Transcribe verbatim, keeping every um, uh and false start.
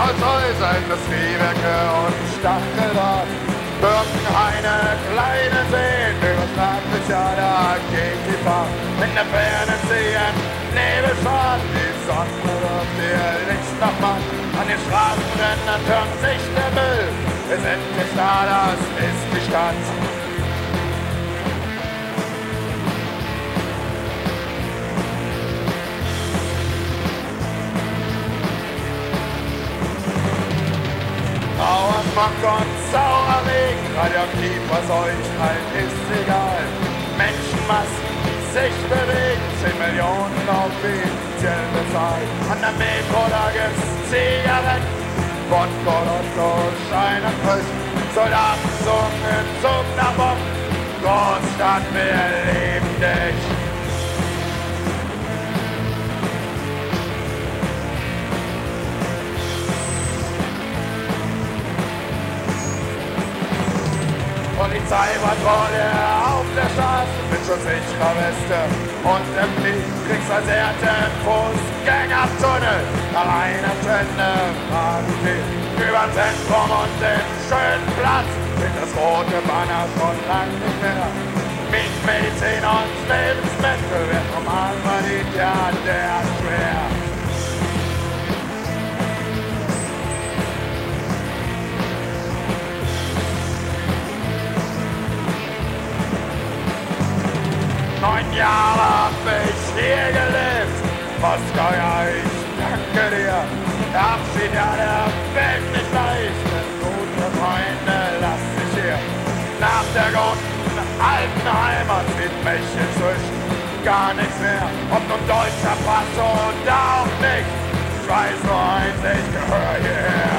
Holzhäuser, Industriewerke und Stacheldraht. Birkenhaine, kleine Seen, übers Nordlicher, da geht die Fahrt. In der Ferne ziehen Nebelschwaden, die Sonne wirft ihr Licht noch mal. An den Straßenrändern türmt sich der Müll. Wir sind nicht da, das ist die Stadt. Grauer Smog und saurer Regen, radioaktiv, was euch halt ist egal. Menschenmassen sich bewegen, zehn Millionen offiziell bezahlt. An der Metro, da gibt's Zigaretten, Wodka, Lotto, Schein und Küss. Soldaten singen Zug nach Bock, Großstadt, wir lieben dich. Polizeipatrouille auf der Straße mit schutzsicherer Weste und im Knie kriegsversehrten Fußgängertunnel. Nach einer Trenne fahren sie über Zentrum und den schönen Platz mit das rote Banner schon lang nicht mehr. Mit Medizin und Lebensmittel wird normal verdient, ja, der schwer. Neun Jahre hab ich hier gelebt, Moskau, ja, ich danke dir. Der Abschied, ja, der fällt nicht leicht, denn gute Freunde lass ich hier. Nach der guten alten Heimat sieht mich inzwischen gar nichts mehr. Ob nun deutscher Pass oder auch nicht, ich weiß nur eins, ich gehöre hierher.